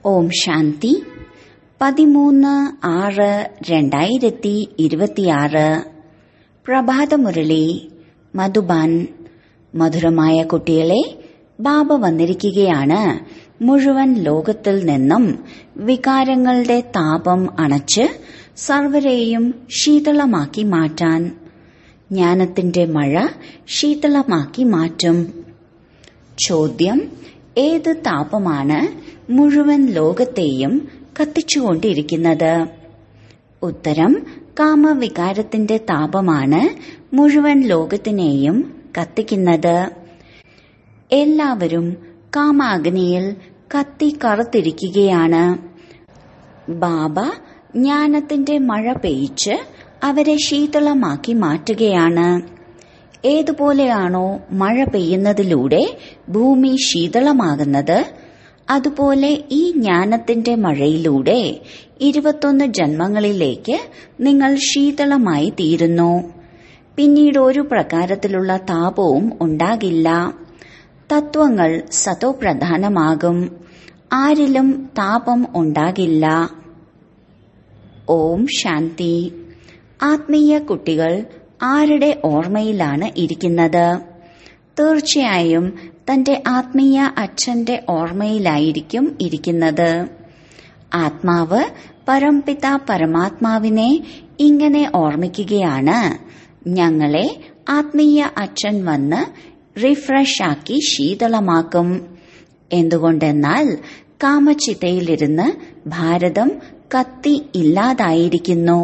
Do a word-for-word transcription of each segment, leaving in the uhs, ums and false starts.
ഓം ശാന്തി. പതിമൂന്ന് ആറ് രണ്ടായിരത്തി ഇരുപത്തിയാറ്. പ്രഭാതമുരളി മധുബാൻ. മധുരമായ കുട്ടികളെ, ബാബ വന്നിരിക്കുകയാണ് മുഴുവൻ ലോകത്തിൽ നിന്നും വികാരങ്ങളുടെ താപം അണച്ച് സർവരെയും ശീതളമാക്കി മാറ്റാൻ. ജ്ഞാനത്തിന്റെ മഴ ശീതളമാക്കി മാറ്റും. ചോദ്യം: ഏത് താപമാണ് മുഴുവൻ ലോകത്തെയും കത്തിച്ചുകൊണ്ടിരിക്കുന്നത്? ഉത്തരം: കാമവികാരത്തിന്റെ താപമാണ് മുഴുവൻ ലോകത്തിനെയും കത്തിക്കുന്നത്. എല്ലാവരും കാമാഗ്നിയിൽ കത്തി കറുത്തിരിക്കുകയാണ്. ബാബ ജ്ഞാനത്തിന്റെ മഴ പെയ്ച്ച് അവരെ ശീതളമാക്കി മാറ്റുകയാണ്. ഏതുപോലെയാണോ മഴ പെയ്യുന്നതിലൂടെ ഭൂമി ശീതളമാകുന്നത്, അതുപോലെ ഈ ജ്ഞാനത്തിന്റെ മഴയിലൂടെ ഇരുപത്തൊന്ന് ജന്മങ്ങളിലേക്ക് നിങ്ങൾ ശീതളമായി തീരുന്നു. പിന്നീട് ഒരു പ്രകാരത്തിലുള്ള താപവും ഉണ്ടാകില്ല. തത്വങ്ങൾ സതോപ്രധാനമാകും. ആരിലും താപം ഉണ്ടാകില്ല. ഓം ശാന്തി. ആത്മീയ കുട്ടികൾ ആരുടെ ഓർമ്മയിലാണ് ഇരിക്കുന്നത്? തീർച്ചയായും തന്റെ ആത്മീയ അച്ഛന്റെ ഓർമ്മയിലായിരിക്കും ഇരിക്കുന്നത്. ആത്മാവ് പരംപിത പരമാത്മാവിനെ ഇങ്ങനെ ഓർമ്മിക്കുകയാണ്: ഞങ്ങളെ ആത്മീയ അച്ഛൻ വന്ന് റിഫ്രഷ് ആക്കി ശീതളമാക്കും. എന്തുകൊണ്ടെന്നാൽ കാമചിതയിലിരുന്ന് ഭാരതം കത്തി ഇല്ലാതായിരിക്കുന്നു.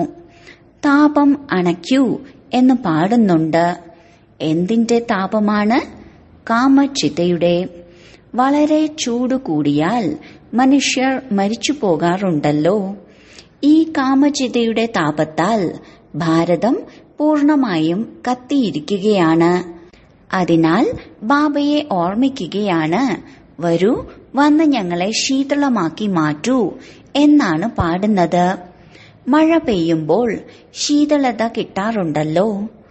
താപം അണയ്ക്കൂ എന്ന് പാടുന്നുണ്ട്. എന്തിന്റെ താപമാണ്? കാമചിതയുടെ. വളരെ ചൂട് കൂടിയാൽ മനുഷ്യർ മരിച്ചു പോകാറുണ്ടല്ലോ. ഈ കാമചിതയുടെ താപത്താൽ ഭാരതം പൂർണമായും കത്തിയിരിക്കുകയാണ്. അതിനാൽ ബാബയെ ഓർമ്മിക്കുകയാണ്: വരൂ, വന്ന് ഞങ്ങളെ ശീതളമാക്കി മാറ്റൂ എന്നാണ് പാടുന്നത്. മഴ പെയ്യുമ്പോൾ ശീതളത കിട്ടാറുണ്ടല്ലോ.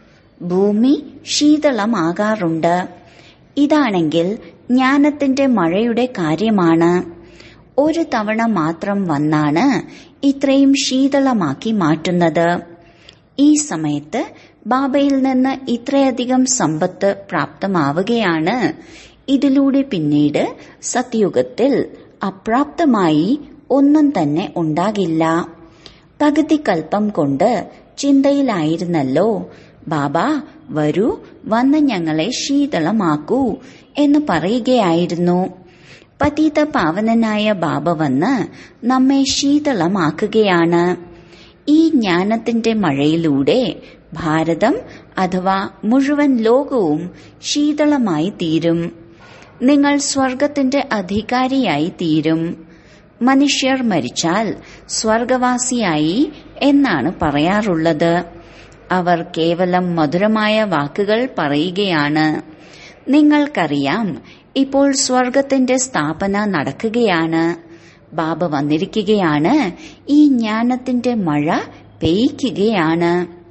ഭൂമി ശീതളമാകാറുണ്ട്. ഇതാണെങ്കിൽ ജ്ഞാനത്തിന്റെ മഴയുടെ കാര്യമാണ്. ഒരു തവണ മാത്രം വന്നാണ് ഇത്രയും ശീതളമാക്കി മാറ്റുന്നത്. ഈ സമയത്ത് ബാബയിൽ നിന്ന് ഇത്രയധികം സമ്പത്ത് പ്രാപ്തമാവുകയാണ്. ഇതിലൂടെ പിന്നീട് സത്യുഗത്തിൽ അപ്രാപ്തമായി ഒന്നും തന്നെ ഉണ്ടാകില്ല. പകുതി കൽപ്പം കൊണ്ട് ചിന്തയിലായിരുന്നല്ലോ: ബാബ വരൂ, വന്ന് ഞങ്ങളെ ശീതളമാക്കൂ എന്ന് പറയുകയായിരുന്നു. പതിത പാവനനായ ബാബ വന്ന് നമ്മെ ശീതളമാക്കുകയാണ്. ഈ ജ്ഞാനത്തിന്റെ മഴയിലൂടെ ഭാരതം അഥവാ മുഴുവൻ ലോകവും ശീതളമായി തീരും. നിങ്ങൾ സ്വർഗത്തിന്റെ അധികാരിയായി തീരും. മനുഷ്യർ മരിച്ചാൽ സ്വർഗവാസിയായി എന്നാണ് പറയാറുള്ളത്. അവർ കേവലം മധുരമായ വാക്കുകൾ പറയുകയാണ്. നിങ്ങൾക്കറിയാം, ഇപ്പോൾ സ്വർഗത്തിന്റെ സ്ഥാപന നടക്കുകയാണ്. ബാബ വന്നിരിക്കുകയാണ്. ഈ ജ്ഞാനത്തിന്റെ മഴ പെയ്യ്ക്കുകയാണ്.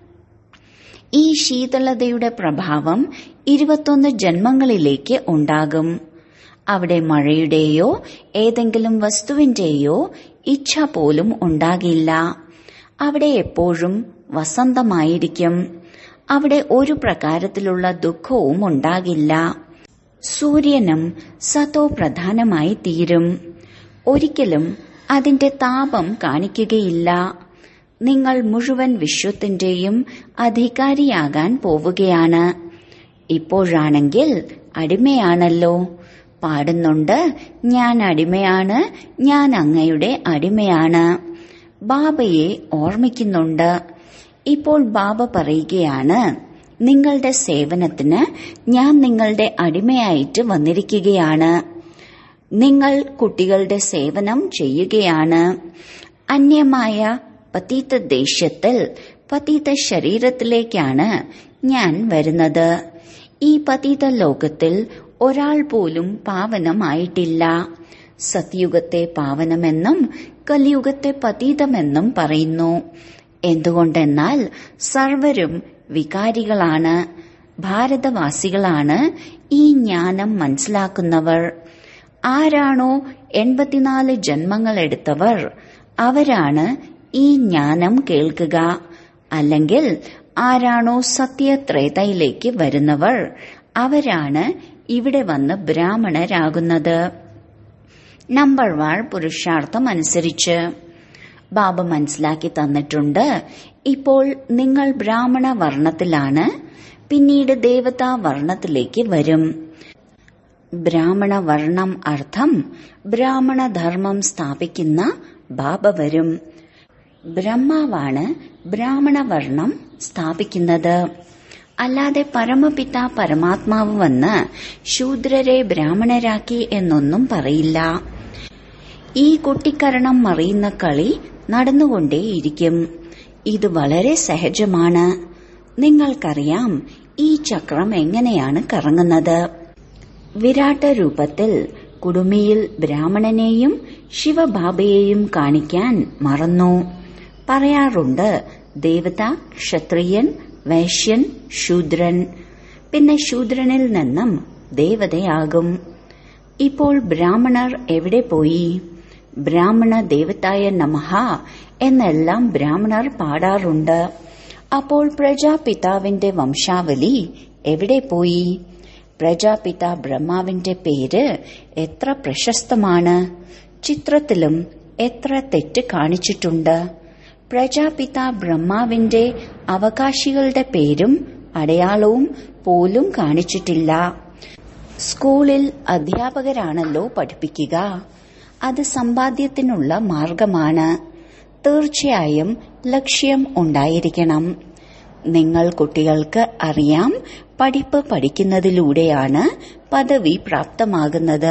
ഈ ശീതളതയുടെ പ്രഭാവം ഇരുപത്തൊന്ന് ജന്മങ്ങളിലേക്ക് ഉണ്ടാകും. അവിടെ മഴയുടെയോ ഏതെങ്കിലും വസ്തുവിന്റെയോ ഇച്ഛ പോലും ഉണ്ടാകില്ല. അവിടെ എപ്പോഴും വസന്തമായിരിക്കും. അവിടെ ഒരു പ്രകാരത്തിലുള്ള ദുഃഖവും ഉണ്ടാകില്ല. സൂര്യനും സതോ പ്രധാനമായി തീരും. ഒരിക്കലും അതിന്റെ താപം കാണിക്കുകയില്ല. നിങ്ങൾ മുഴുവൻ വിശ്വത്തിന്റെയും അധികാരിയാകാൻ പോവുകയാണ്. ഇപ്പോഴാണെങ്കിൽ അടിമയാണല്ലോ. പാടുന്നുണ്ട്: ഞാൻ അടിമയാണ്, ഞാൻ അങ്ങയുടെ അടിമയാണ്. ബാബയെ ഓർമ്മിക്കുന്നുണ്ട്. ഇപ്പോൾ ബാബ പറയുകയാണ്: നിങ്ങളുടെ സേവനത്തിന് ഞാൻ നിങ്ങളുടെ അടിമയായിട്ട് വന്നിരിക്കുകയാണ്. നിങ്ങൾ കുട്ടികളുടെ സേവനം ചെയ്യുകയാണ്. അന്യമായ പതീത ദേശത്തിൽ പതീത ശരീരത്തിലേക്കാണ് ഞാൻ വരുന്നത്. ഈ പതീത ലോകത്തിൽ ഒരാൾ പോലും പാവനമായിട്ടില്ല. സത്യുഗത്തെ പാവനമെന്നും കലിയുഗത്തെ പതീതമെന്നും പറയുന്നു. എന്തുകൊണ്ടെന്നാൽ സർവരും വികാരികളാണ്. ഭാരതവാസികളാണ് ഈ ജ്ഞാനം മനസ്സിലാക്കുന്നവർ. ആരാണോ എൺപത്തിനാല് ജന്മങ്ങളെടുത്തവർ അവരാണ് ഈ ജ്ഞാനം കേൾക്കുക. അല്ലെങ്കിൽ ആരാണോ സത്യത്രേതയിലേക്ക് വരുന്നവർ അവരാണ് ഇവിടെ വന്ന് ബ്രാഹ്മണരാകുന്നത്. നമ്പർ വൺ പുരുഷാർത്ഥം അനുസരിച്ച് ബാബ മനസ്സിലാക്കി തന്നിട്ടുണ്ട്. ഇപ്പോൾ നിങ്ങൾ ബ്രാഹ്മണ വർണ്ണത്തിലാണ്, പിന്നീട് ദേവതാ വർണ്ണത്തിലേക്ക് വരും. ബ്രാഹ്മണ വർണ്ണം അർത്ഥം ബ്രാഹ്മണ ധർമ്മം സ്ഥാപിക്കുന്ന ബാബ വരും. ബ്രഹ്മാവാണ് ബ്രാഹ്മണ വർണ്ണം സ്ഥാപിക്കുന്നത്. അല്ലാതെ പരമപിത പരമാത്മാവ് വന്ന് ശൂദ്രരെ ബ്രാഹ്മണരാക്കി എന്നൊന്നും പറയില്ല. ഈ കുട്ടിക്കരണം മറിയുന്ന കളി നടന്നുകൊണ്ടേയിരിക്കും. ഇത് വളരെ സഹജമാണ്. നിങ്ങൾക്കറിയാം ഈ ചക്രം എങ്ങനെയാണ് കറങ്ങുന്നത്. വിരാട്ട രൂപത്തിൽ കുടുമിയിൽ ബ്രാഹ്മണനെയും ശിവബാബയെയും കാണിക്കാൻ മറന്നു. പറയാറുണ്ട് ദേവത, ക്ഷത്രിയൻ, വൈശ്യൻ, ശൂദ്രൻ. പിന്നെ ശൂദ്രനിൽ നിന്നും ദേവതയാകും. ഇപ്പോൾ ബ്രാഹ്മണർ എവിടെ പോയി? ബ്രാഹ്മണ ദേവതായ നമഃ എന്നെല്ലാം ബ്രാഹ്മണർ പാടാറുണ്ട്. അപ്പോൾ പ്രജാപിതാവിന്റെ വംശാവലി എവിടെ പോയി? പ്രജാപിത ബ്രഹ്മാവിന്റെ പേര് എത്ര പ്രശസ്തമാണ്. ചിത്രത്തിലും എത്ര തെറ്റ് കാണിച്ചിട്ടുണ്ട്. പ്രജാപിത ബ്രഹ്മാവിന്റെ അവകാശികളുടെ പേരും അടയാളവും പോലും കാണിച്ചിട്ടില്ല. സ്കൂളിൽ അധ്യാപകരാണല്ലോ പഠിപ്പിക്കുക. അത് സമ്പാദ്യത്തിനുള്ള മാർഗമാണ്. തീർച്ചയായും ലക്ഷ്യം ഉണ്ടായിരിക്കണം. നിങ്ങൾ കുട്ടികൾക്ക് അറിയാം, പഠിപ്പ് പഠിക്കുന്നതിലൂടെയാണ് പദവി പ്രാപ്തമാകുന്നത്.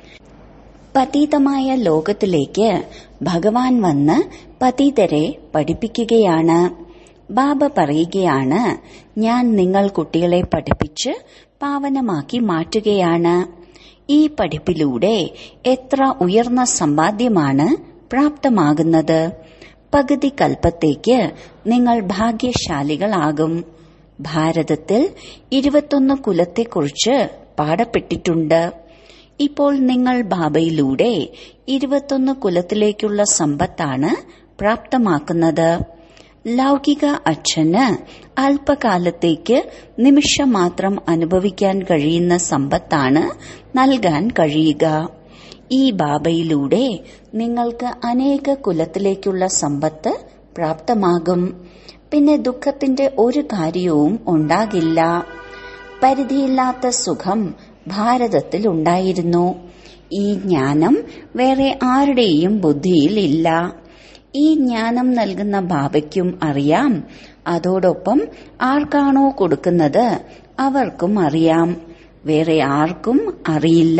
പതീതമായ ലോകത്തിലേക്ക് ഭഗവാൻ വന്ന് പതീതരെ പഠിപ്പിക്കുകയാണ്. ബാബ പറയുകയാണ്, ഞാൻ നിങ്ങൾ കുട്ടികളെ പഠിപ്പിച്ച് പാവനമാക്കി മാറ്റുകയാണ്. ഈ പഠിപ്പിലൂടെ എത്ര ഉയർന്ന സമ്പാദ്യമാണ് പ്രാപ്തമാകുന്നത്. പകുതി കൽപ്പത്തേക്ക് നിങ്ങൾ ഭാഗ്യശാലികളാകും. ഭാരതത്തിൽ ഇരുപത്തൊന്ന് കുലത്തെക്കുറിച്ച് പാടപ്പെട്ടിട്ടുണ്ട്. ഇപ്പോൾ നിങ്ങൾ ബാബയിലൂടെ ഇരുപത്തൊന്ന് കുലത്തിലേക്കുള്ള സമ്പത്താണ് പ്രാപ്തമാക്കുന്നത്. ലൗകിക അച്ഛന് അല്പകാലത്തേക്ക് നിമിഷം മാത്രം അനുഭവിക്കാൻ കഴിയുന്ന സമ്പത്താണ് നൽകാൻ കഴിയുക. ഈ ബാബയിലൂടെ നിങ്ങൾക്ക് അനേക കുലത്തിലേക്കുള്ള സമ്പത്ത് പ്രാപ്തമാകും. പിന്നെ ദുഃഖത്തിന്റെ ഒരു കാര്യവും ഉണ്ടാകില്ല. പരിധിയില്ലാത്ത സുഖം ഭാരതത്തിൽ ഉണ്ടായിരുന്നു. ഈ ജ്ഞാനം വേറെ ആരുടെയും ബുദ്ധിയിൽ ഇല്ല. ഈ ജ്ഞാനം നൽകുന്ന ബാബയ്ക്കും അറിയാം. അതോടൊപ്പം ആർക്കാണോ കൊടുക്കുന്നത് അവർക്കും അറിയാം. വേറെ ആർക്കും അറിയില്ല.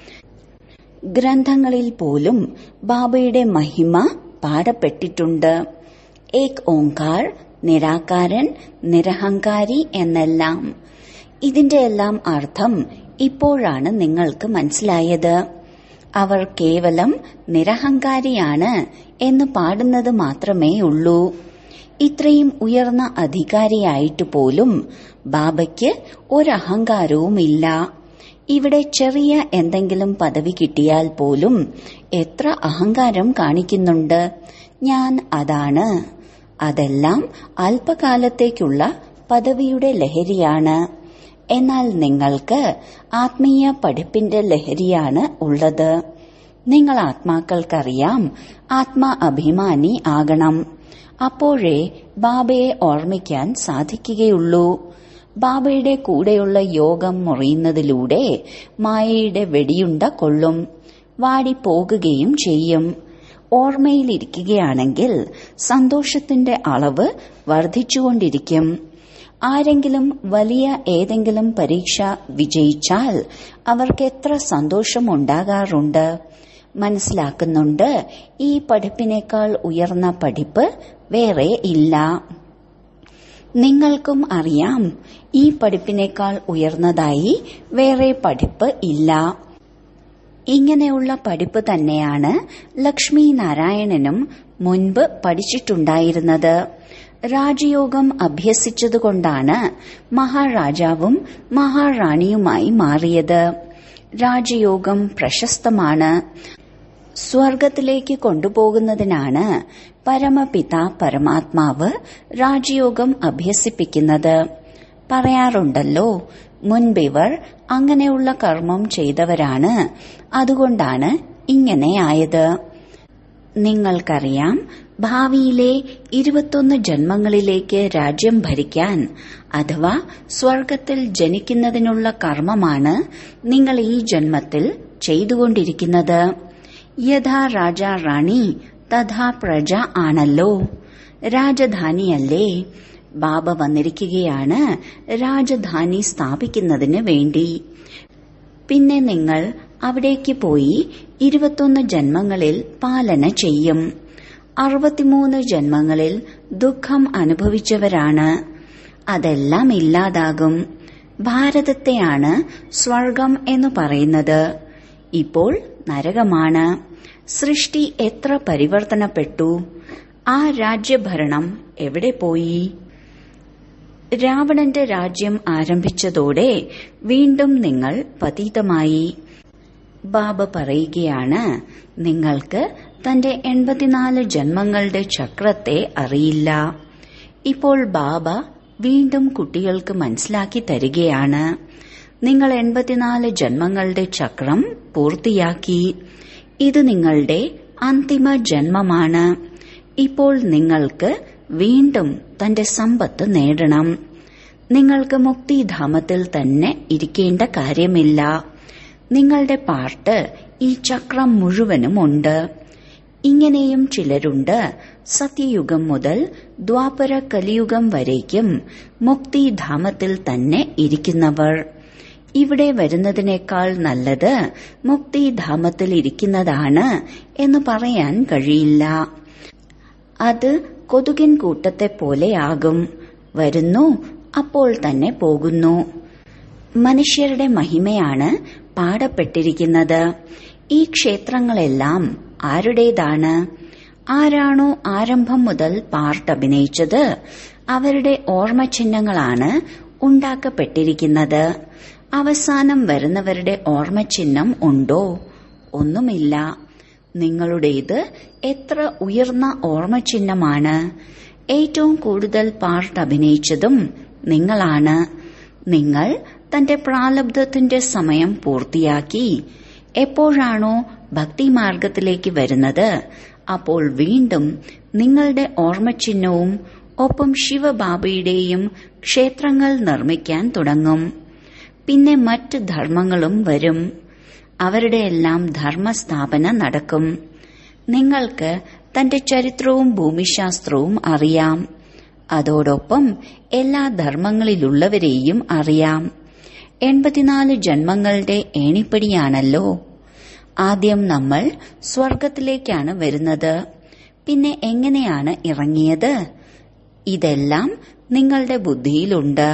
ഗ്രന്ഥങ്ങളിൽ പോലും ബാബയുടെ മഹിമ പാടപ്പെട്ടിട്ടുണ്ട്. ഏക് ഓംകാർ, നിരാകാരൻ, നിരഹങ്കാരി എന്നെല്ലാം. ഇതിന്റെ എല്ലാം അർത്ഥം ഇപ്പോഴാണ് നിങ്ങൾക്ക് മനസ്സിലായത്. അവർ കേവലം നിരഹങ്കാരിയാണ് എന്ന് പാടുന്നത് മാത്രമേ ഉള്ളൂ. ഇത്രയും ഉയർന്ന അധികാരിയായിട്ട് പോലും ബാബയ്ക്ക് ഒരഹങ്കാരവുമില്ല. ഇവിടെ ചെറിയ എന്തെങ്കിലും പദവി കിട്ടിയാൽ പോലും എത്ര അഹങ്കാരം കാണിക്കുന്നുണ്ട്. ഞാൻ അതാണ്. അതെല്ലാം അല്പകാലത്തേക്കുള്ള പദവിയുടെ ലഹരിയാണ്. എന്നാൽ നിങ്ങൾക്ക് ആത്മീയ പഠിപ്പിന്റെ ലഹരിയാണ് ഉള്ളത്. നിങ്ങൾ ആത്മാക്കൾക്കറിയാം, ആത്മാ അഭിമാനി ആകണം. അപ്പോഴേ ബാബയെ ഓർമ്മിക്കാൻ സാധിക്കുകയുള്ളൂ. ബാബയുടെ കൂടെയുള്ള യോഗം മുറിയുന്നതിലൂടെ മായയുടെ വെടിയുണ്ട കൊള്ളും, വാടിപ്പോകുകയും ചെയ്യും. ഓർമ്മയിലിരിക്കുകയാണെങ്കിൽ സന്തോഷത്തിന്റെ അളവ് വർദ്ധിച്ചുകൊണ്ടിരിക്കും. ആരെങ്കിലും വലിയ ഏതെങ്കിലും പരീക്ഷ വിജയിച്ചാൽ അവർക്ക് എത്ര സന്തോഷമുണ്ടാകാറുണ്ട്. മനസ്സിലാക്കുന്നുണ്ട്, ഈ പഠിപ്പിനേക്കാൾ ഉയർന്ന പഠിപ്പ് വേറെ ഇല്ല. നിങ്ങൾക്കും അറിയാം, ഈ പഠിപ്പിനേക്കാൾ ഉയർന്നതായി വേറെ പഠിപ്പ് ഇല്ല. ഇങ്ങനെയുള്ള പഠിപ്പ് തന്നെയാണ് ലക്ഷ്മി നാരായണനും മുൻപ് പഠിച്ചിട്ടുണ്ടായിരുന്നത്. രാജയോഗം അഭ്യസിച്ചതുകൊണ്ടാണ് മഹാരാജാവും മഹാറാണിയുമായി മാറിയത്. രാജയോഗം പ്രശസ്തമാണ്. സ്വർഗത്തിലേക്ക് കൊണ്ടുപോകുന്നതിനാണ് പരമപിത പരമാത്മാവ് രാജയോഗം അഭ്യസിപ്പിക്കുന്നത്. പറയാറുണ്ടല്ലോ, മുൻപിവർ അങ്ങനെയുള്ള കർമ്മം ചെയ്തവരാണ്, അതുകൊണ്ടാണ് ഇങ്ങനെയായത്. നിങ്ങൾക്കറിയാം, ഭാവിയിലെ ഇരുപത്തൊന്ന് ജന്മങ്ങളിലേക്ക് രാജ്യം ഭരിക്കാൻ അഥവാ സ്വർഗത്തിൽ ജനിക്കുന്നതിനുള്ള കർമ്മമാണ് നിങ്ങൾ ഈ ജന്മത്തിൽ ചെയ്തുകൊണ്ടിരിക്കുന്നത്. യഥാ രാജ റാണി തഥാ പ്രജ ആണല്ലോ. രാജധാനിയല്ലേ? ബാബ വന്നിരിക്കുകയാണ് രാജധാനി സ്ഥാപിക്കുന്നതിന് വേണ്ടി. പിന്നെ നിങ്ങൾ അവിടേക്ക് പോയി ഇരുപത്തൊന്ന് ജന്മങ്ങളിൽ പാലന ചെയ്യും. അറുപത്തിമൂന്ന് ജന്മങ്ങളിൽ ദുഃഖം അനുഭവിച്ചവരാണ്. അതെല്ലാം ഇല്ലാതാകും. ഭാരതത്തെയാണ് സ്വർഗം എന്ന് പറയുന്നത്. ഇപ്പോൾ നരകമാണ്. സൃഷ്ടി എത്ര പരിവർത്തനപ്പെട്ടു. ആ രാജ്യഭരണം എവിടെ പോയി? രാവണന്റെ രാജ്യം ആരംഭിച്ചതോടെ വീണ്ടും നിങ്ങൾ പതീതമായി. ബാബ പറയുകയാണ്, നിങ്ങൾക്ക് തന്റെ എൺപത്തിനാല് ജന്മങ്ങളുടെ ചക്രത്തെ അറിയില്ല. ഇപ്പോൾ ബാബ വീണ്ടും കുട്ടികൾക്ക് മനസ്സിലാക്കി തരികയാണ്. നിങ്ങൾ എൺപത്തിനാല് ജന്മങ്ങളുടെ ചക്രം പൂർത്തിയാക്കി. ഇത് നിങ്ങളുടെ അന്തിമ ജന്മമാണ്. ഇപ്പോൾ നിങ്ങൾക്ക് വീണ്ടും തന്റെ സമ്പത്ത് നേടണം. നിങ്ങൾക്ക് മുക്തിധാമത്തിൽ തന്നെ ഇരിക്കേണ്ട കാര്യമില്ല. നിങ്ങളുടെ പാർട്ട് ഈ ചക്രം മുഴുവനുമുണ്ട്. ഇങ്ങനെയും ചിലരുണ്ട്. സത്യയുഗം മുതൽ ദ്വാപര കലിയുഗം വരേക്കും മുക്തിധാമത്തിൽ തന്നെ ഇരിക്കുന്നവർ. ഇവിടെ വരുന്നതിനേക്കാൾ നല്ലത് മുക്തിധാമത്തിൽ ഇരിക്കുന്നതാണ് എന്ന് പറയാൻ കഴിയില്ല. അത് കൊതുകിൻ കൂട്ടത്തെ പോലെയാകും. വരുന്നു, അപ്പോൾ തന്നെ പോകുന്നു. മനുഷ്യരുടെ മഹിമയാണ് പാടപ്പെട്ടിരിക്കുന്നത്. ഈ ക്ഷേത്രങ്ങളെല്ലാം ആരുടേതാണ്? ആരാണോ ആരംഭം മുതൽ പാർട്ട് അഭിനയിച്ചത് അവരുടെ ഓർമ്മചിഹ്നങ്ങളാണ് ഉണ്ടാക്കപ്പെട്ടിരിക്കുന്നത്. അവസാനം വരുന്നവരുടെ ഓർമ്മചിഹ്നം ഉണ്ടോ? ഒന്നുമില്ല. നിങ്ങളുടേത് എത്ര ഉയർന്ന ഓർമ്മചിഹ്നമാണ്. ഏറ്റവും കൂടുതൽ പാർട്ട് അഭിനയിച്ചതും നിങ്ങളാണ്. നിങ്ങൾ തന്റെ പ്രാലബ്ധത്തിന്റെ സമയം പൂർത്തിയാക്കി എപ്പോഴാണോ ഭക്തിമാർഗത്തിലേക്ക് വരുന്നത് അപ്പോൾ വീണ്ടും നിങ്ങളുടെ ഓർമ്മചിഹ്നവും ഒപ്പം ശിവബാബയുടെയും ക്ഷേത്രങ്ങൾ നിർമ്മിക്കാൻ തുടങ്ങും. പിന്നെ മറ്റ് ധർമ്മങ്ങളും വരും. അവരുടെയെല്ലാം ധർമ്മസ്ഥാപന നടക്കും. നിങ്ങൾക്ക് തന്റെ ചരിത്രവും ഭൂമിശാസ്ത്രവും അറിയാം. അതോടൊപ്പം എല്ലാ ധർമ്മങ്ങളിലുള്ളവരെയും അറിയാം. എൺപത്തിനാല് ജന്മങ്ങളുടെ ഏണിപ്പടിയാണല്ലോ. ആദ്യം നമ്മൾ സ്വർഗത്തിലേക്കാണ് വരുന്നത്. പിന്നെ എങ്ങനെയാണ് ഇറങ്ങിയത്? ഇതെല്ലാം നിങ്ങളുടെ ബുദ്ധിയിലുണ്ട്.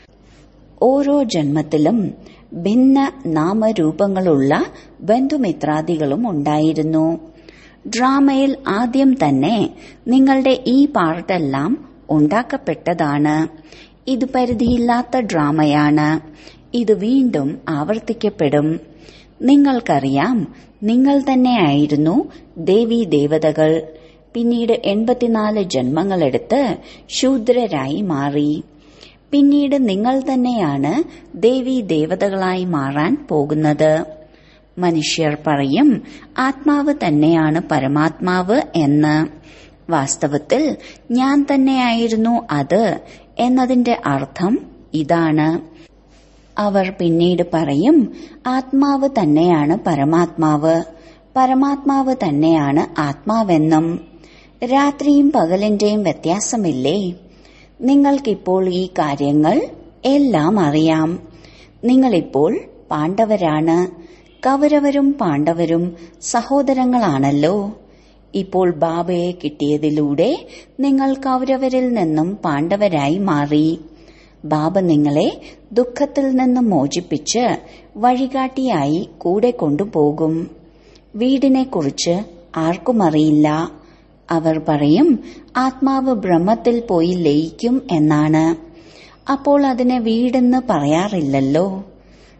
ഓരോ ജന്മത്തിലും ഭിന്ന നാമരൂപങ്ങളുള്ള ബന്ധുമിത്രാദികളും ഉണ്ടായിരുന്നു. ഡ്രാമയിൽ ആദ്യം തന്നെ നിങ്ങളുടെ ഈ പാർട്ടെല്ലാം ഉണ്ടാക്കപ്പെട്ടതാണ്. ഇത് പരിധിയില്ലാത്ത ഡ്രാമയാണ്. ഇത് വീണ്ടും ആവർത്തിക്കപ്പെടും. നിങ്ങൾക്കറിയാം, നിങ്ങൾ തന്നെയായിരുന്നു ദേവീ ദേവതകൾ. പിന്നീട് എൺപത്തിനാല് ജന്മങ്ങളെടുത്ത് ശൂദ്രരായി മാറി. പിന്നീട് നിങ്ങൾ തന്നെയാണ് ദേവീ ദേവതകളായി മാറാൻ പോകുന്നത്. മനുഷ്യർ പറയും ആത്മാവ് തന്നെയാണ് പരമാത്മാവ് എന്ന്. വാസ്തവത്തിൽ ഞാൻ തന്നെയായിരുന്നു അത് എന്നതിന്റെ അർത്ഥം ഇതാണ്. അവർ പിന്നീട് പറയും ആത്മാവ് തന്നെയാണ് പരമാത്മാവ്, പരമാത്മാവ് തന്നെയാണ് ആത്മാവെന്നും. രാത്രിയും പകലിന്റെയും വ്യത്യാസമില്ലേ? നിങ്ങൾക്കിപ്പോൾ ഈ കാര്യങ്ങൾ എല്ലാം അറിയാം. നിങ്ങളിപ്പോൾ പാണ്ഡവരാണ്. കൗരവരും പാണ്ഡവരും സഹോദരങ്ങളാണല്ലോ. ഇപ്പോൾ ബാബയെ കിട്ടിയതിലൂടെ നിങ്ങൾ കൗരവരിൽ നിന്നും പാണ്ഡവരായി മാറി. ബാബ നിങ്ങളെ ദുഃഖത്തിൽ നിന്ന് മോചിപ്പിച്ച് വഴികാട്ടിയായി കൂടെ കൊണ്ടുപോകും. വീടിനെക്കുറിച്ച് ആർക്കും അറിയില്ല. അവർ പറയും ആത്മാവ് ബ്രഹ്മത്തിൽ പോയി ലയിക്കും എന്നാണ്. അപ്പോൾ അതിനെ വീടെന്ന് പറയാറില്ലല്ലോ.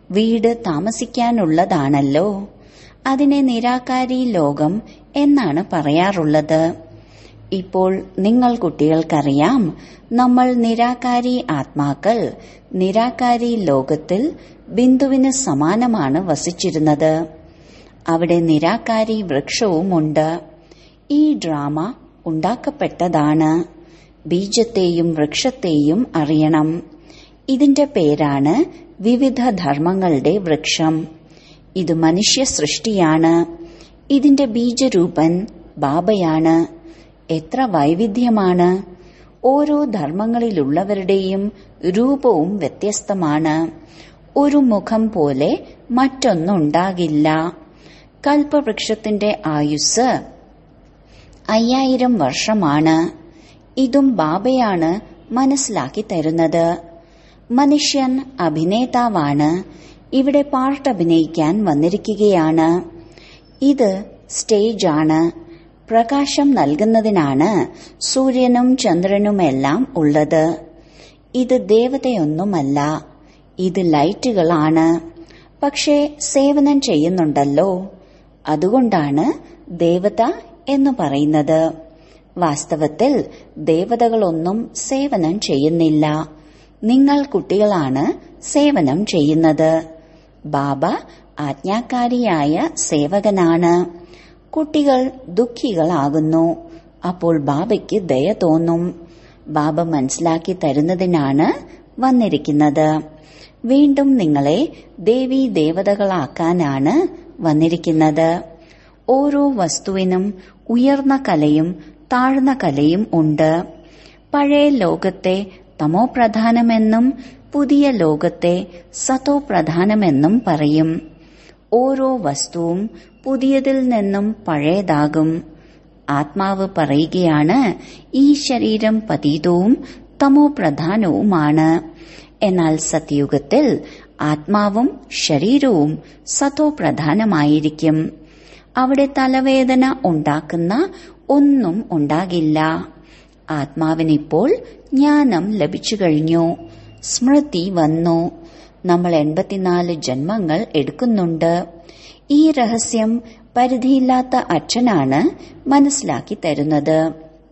വീട് താമസിക്കാനുള്ളതാണല്ലോ. അതിനെ നിരാകാരി ലോകം എന്നാണ് പറയാറുള്ളത്. ഇപ്പോൾ നിങ്ങൾ കുട്ടികൾക്കറിയാം, നമ്മൾ നിരാകാരി ആത്മാക്കൾ നിരാകാരി ലോകത്തിൽ ബിന്ദുവിന് സമാനമാണ് വസിച്ചിരുന്നത്. അവിടെ നിരാകാരി വൃക്ഷവുമുണ്ട്. ഈ ഡ്രാമ ഉണ്ടാക്കപ്പെട്ടതാണ്. ബീജത്തെയും വൃക്ഷത്തെയും അറിയണം. ഇതിന്റെ പേരാണ് വിവിധ ധർമ്മങ്ങളുടെ വൃക്ഷം. ഇത് മനുഷ്യ സൃഷ്ടിയാണ്. ഇതിന്റെ ബീജരൂപൻ ബാബയാണ്. എത്ര വൈവിധ്യമാണ്! ഓരോ ധർമ്മങ്ങളിലുള്ളവരുടെയും രൂപവും വ്യത്യസ്തമാണ്. ഒരു മുഖം പോലെ മറ്റൊന്നുണ്ടാകില്ല. കൽപ്പവൃക്ഷത്തിന്റെ ആയുസ് അയ്യായിരം വർഷമാണ്. ഇതും ബാബയാണ് മനസ്സിലാക്കി തരുന്നത്. മനുഷ്യൻ അഭിനേതാവാണ്. ഇവിടെ പാർട്ട് അഭിനയിക്കാൻ വന്നിരിക്കുകയാണ്. ഇത് സ്റ്റേജാണ്. പ്രകാശം നൽകുന്നതിനാണ് സൂര്യനും ചന്ദ്രനുമെല്ലാം ഉള്ളത്. ഇത് ദേവതയൊന്നുമല്ല, ഇത് ലൈറ്റുകളാണ്. പക്ഷേ സേവനം ചെയ്യുന്നുണ്ടല്ലോ, അതുകൊണ്ടാണ് ദേവത എന്ന് പറയുന്നത്. വാസ്തവത്തിൽ ദേവതകളൊന്നും സേവനം ചെയ്യുന്നില്ല. നിങ്ങൾ കുട്ടികളാണ് സേവനം ചെയ്യുന്നത്. ബാബ ആജ്ഞാകാരിയായ സേവകനാണ്. കുട്ടികൾ ദുഃഖികളാകുന്നു. അപ്പോൾ ബാബയ്ക്ക് ദയ തോന്നും. ബാബ മനസ്സിലാക്കി തരുന്നതിനാണ് വന്നിരിക്കുന്നത്. വീണ്ടും നിങ്ങളെ ദേവീ ദേവതകളാക്കാനാണ് വന്നിരിക്കുന്നത്. ഓരോ വസ്തുവിനും ഉയർന്ന കലയും താഴ്ന്ന കലയും ഉണ്ട്. പഴയ ലോകത്തെ തമോ പ്രധാനമെന്നും പുതിയ ലോകത്തെ സതോ പ്രധാനമെന്നും പറയും. ഓരോ വസ്തുവും പുതിയതിൽ നിന്നും പഴയതാകും. ആത്മാവ് പറയുകയാണ്, ഈ ശരീരം പതീതവും തമോ പ്രധാനവുമാണ്. എന്നാൽ സത്യുഗത്തിൽ ആത്മാവും ശരീരവും സതോ പ്രധാനമായിരിക്കും. അവിടെ തലവേദന ഉണ്ടാക്കുന്ന ഒന്നും ഉണ്ടാകില്ല. ആത്മാവിനിപ്പോൾ ജ്ഞാനം ലഭിച്ചു കഴിഞ്ഞു. സ്മൃതി വന്നു. നമ്മൾ എൺപത്തിനാല് ജന്മങ്ങൾ എടുക്കുന്നുണ്ട്. ഈ രഹസ്യം പരിധിയില്ലാത്ത അച്ഛനാണ് മനസ്സിലാക്കി തരുന്നത്.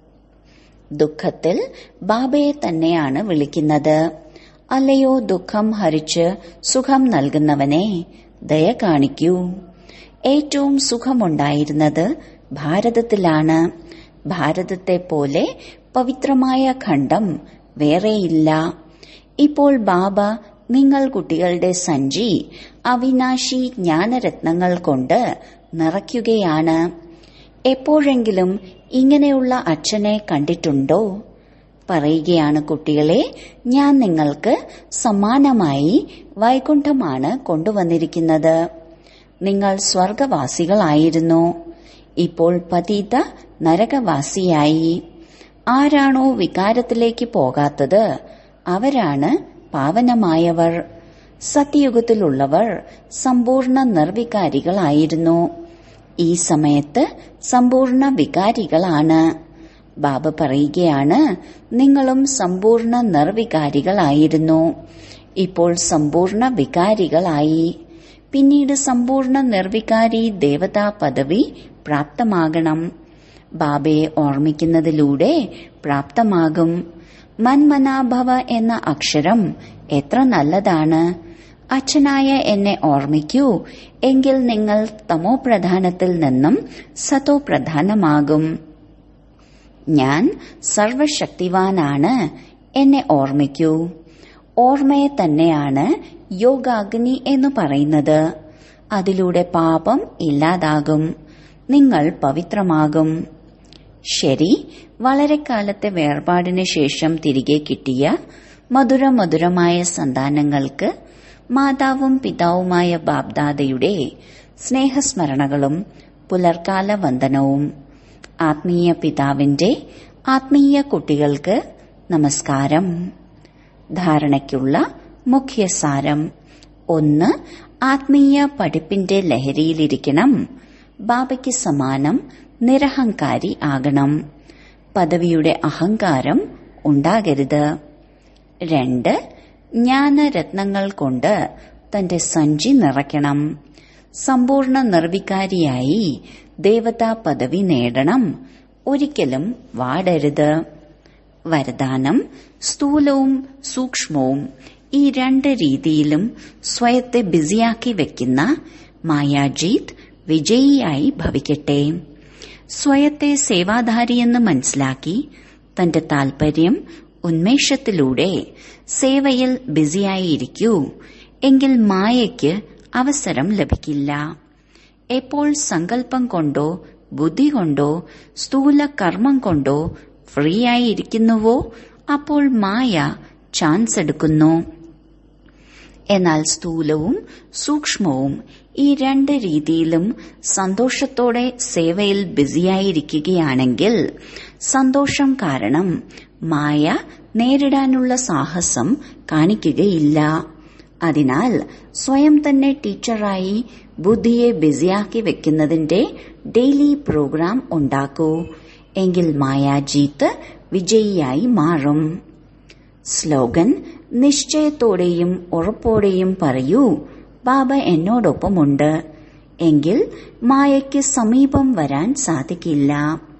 ദുഃഖത്തിൽ ബാബയെ തന്നെയാണ് വിളിക്കുന്നത്. അല്ലയോ ദുഃഖം ഹരിച്ച് സുഖം നൽകുന്നവനെ, ദയ കാണിക്കൂ. ഏറ്റവും സുഖമുണ്ടായിരുന്നത് ഭാരതത്തിലാണ്. ഭാരതത്തെ പോലെ പവിത്രമായ ഖണ്ഡം വേറെയില്ല. ഇപ്പോൾ ബാബ നിങ്ങൾ കുട്ടികളുടെ സഞ്ചി അവിനാശി ജ്ഞാനരത്നങ്ങൾ കൊണ്ട് നിറയ്ക്കുകയാണ്. എപ്പോഴെങ്കിലും ഇങ്ങനെയുള്ള അച്ഛനെ കണ്ടിട്ടുണ്ടോ? പറയുകയാണ്, കുട്ടികളെ, ഞാൻ നിങ്ങൾക്ക് സമ്മാനമായി വൈകുണ്ഠമാണ് കൊണ്ടുവന്നിരിക്കുന്നത്. നിങ്ങൾ സ്വർഗവാസികളായിരുന്നു. ഇപ്പോൾ പതീത നരകവാസിയായി. ആരാണോ വികാരത്തിലേക്ക് പോകാത്തത് അവരാണ് പാവനമായവർ. സത്യയുഗത്തിലുള്ളവർ സമ്പൂർണ്ണ നിർവികാരികളായിരുന്നു. ഈ സമയത്ത് സമ്പൂർണ്ണ വികാരികളാണ്. ബാബ പറയുകയാണ്, നിങ്ങളും സമ്പൂർണ്ണ നിർവികാരികളായിരുന്നു. ഇപ്പോൾ സമ്പൂർണ്ണ വികാരികളായി. പിന്നീട് സമ്പൂർണ്ണ നിർവികാരി ദേവതാ പദവി പ്രാപ്തമാകണം. ബാബയെ ഓർമ്മിക്കുന്നതിലൂടെ പ്രാപ്തമാകും. മന്മനാഭവ എന്ന അക്ഷരം എത്ര നല്ലതാണ്. അച്ഛനായ എന്നെ ഓർമ്മിക്കൂ, എങ്കിൽ നിങ്ങൾ തമോ പ്രധാനത്തിൽ നിന്നും സതോ പ്രധാനമാകും. ഞാൻ സർവശക്തിവാനാണ്, എന്നെ ഓർമ്മിക്കൂ. ഓർമ്മയെ തന്നെയാണ് യോഗാഗ്നി എന്ന് പറയുന്നത്. അതിലൂടെ പാപം ഇല്ലാതാകും. നിങ്ങൾ പവിത്രമാകും. ശരി, വളരെ കാലത്തെ വേർപാടിന് ശേഷം തിരികെ കിട്ടിയ മധുരമധുരമായ സന്താനങ്ങൾക്ക് മാതാവും പിതാവുമായ ബാബ്ദാദയുടെ സ്നേഹസ്മരണകളും പുലർക്കാല വന്ദനവും. ആത്മീയ പിതാവിന്റെ ആത്മീയ കുട്ടികൾക്ക് നമസ്കാരം. ധാരണയ്ക്കുള്ള മുഖ്യസാരം: ഒന്ന്, ആത്മീയ പഠിപ്പിന്റെ ലഹരിയിലിരിക്കണം. ബാബയ്ക്ക് സമാനം നിരഹങ്കാരി ആകണം. പദവിയുടെ അഹങ്കാരം ഉണ്ടാകരുത്. രണ്ട്, ജ്ഞാനരത്നങ്ങൾ കൊണ്ട് തന്റെ സഞ്ചി നിറയ്ക്കണം. സമ്പൂർണ്ണ നിർവികാരിയായി ദേവതാ പദവി നേടണം. ഒരിക്കലും വാടരുത്. വരദാനം: സ്ഥൂലവും സൂക്ഷ്മവും ഈ രണ്ട് രീതിയിലും സ്വയത്തെ ബിസിയാക്കി വെക്കുന്ന മായാജീത് വിജയിയായി ഭവിക്കട്ടെ. സ്വയത്തെ സേവാധാരിയെന്ന് മനസ്സിലാക്കി തന്റെ താൽപര്യം ഉന്മേഷത്തിലൂടെ സേവയിൽ ബിസിയായിരിക്കൂ. എങ്കിൽ മായയ്ക്ക് അവസരം ലഭിക്കില്ല. എപ്പോൾ സങ്കല്പം കൊണ്ടോ ബുദ്ധി കൊണ്ടോ സ്ഥൂല കർമ്മം കൊണ്ടോ ഫ്രീ ആയിരിക്കുന്നുവോ അപ്പോൾ മായ ചാൻസ് എടുക്കുന്നു. എന്നാൽ സ്ഥൂലവും സൂക്ഷ്മവും ഈ രണ്ട് രീതിയിലും സന്തോഷത്തോടെ സേവയിൽ ബിസിയായിരിക്കുകയാണെങ്കിൽ സന്തോഷം കാരണം മായ നേരിടാനുള്ള സാഹസം കാണിക്കുകയില്ല. അതിനാൽ സ്വയം തന്നെ ടീച്ചറായി ബുദ്ധിയെ ബിസിയാക്കി വെക്കുന്നതിന്റെ ഡെയിലി പ്രോഗ്രാം ഉണ്ടാക്കൂ. എങ്കിൽ മായാജീത്ത് വിജയിയായി മാറും. സ്ലോഗൻ: നിശ്ചയത്തോടെയും ഉറപ്പോടെയും പറയൂ, ബാബ എന്നോടൊപ്പമുണ്ട്. എങ്കിൽ മായയ്ക്ക് സമീപം വരാൻ സാധിക്കില്ല.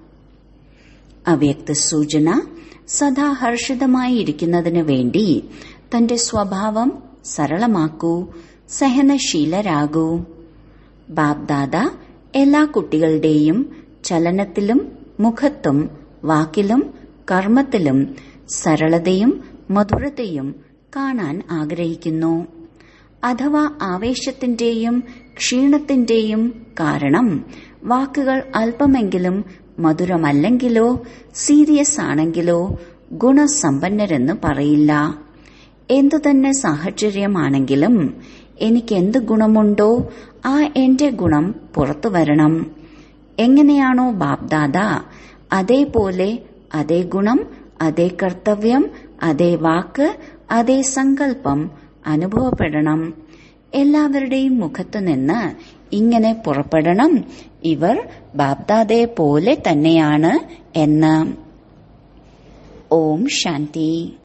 അവ്യക്ത സൂചന: സദാ ഹർഷിതമായിരിക്കുന്നതിനു വേണ്ടി തന്റെ സ്വഭാവം സരളമാക്കൂ, സഹനശീലരാകൂ. ബാബ്ദാദ എല്ലാ കുട്ടികളുടെയും ചലനത്തിലും മുഖത്തും വാക്കിലും കർമ്മത്തിലും സരളതയും മധുരതയും കാണാൻ ആഗ്രഹിക്കുന്നു. അഥവാ ആവേശത്തിന്റെയും ക്ഷീണത്തിന്റെയും കാരണം വാക്കുകൾ അല്പമെങ്കിലും മധുരമല്ലെങ്കിലോ സീരിയസ് ആണെങ്കിലോ ഗുണസമ്പന്നരെന്ന് പറയില്ല. എന്തുതന്നെ സാഹചര്യമാണെങ്കിലും എനിക്കെന്ത് ഗുണമുണ്ടോ ആ എന്റെ ഗുണം പുറത്തു വരണം. എങ്ങനെയാണോ ബാബ്ദാദ അതേപോലെ അതേ ഗുണം, അതേ കർത്തവ്യം, അതേ വാക്ക്, അതേ സങ്കല്പം അനുഭവപ്പെടണം. എല്ലാവരുടെയും മുഖത്തു നിന്ന് ഇങ്ങനെ പുറപ്പെടണം, ഇവർ ബാബ്ദാദയെ പോലെ തന്നെയാണ് എന്ന്. ഓം ശാന്തി.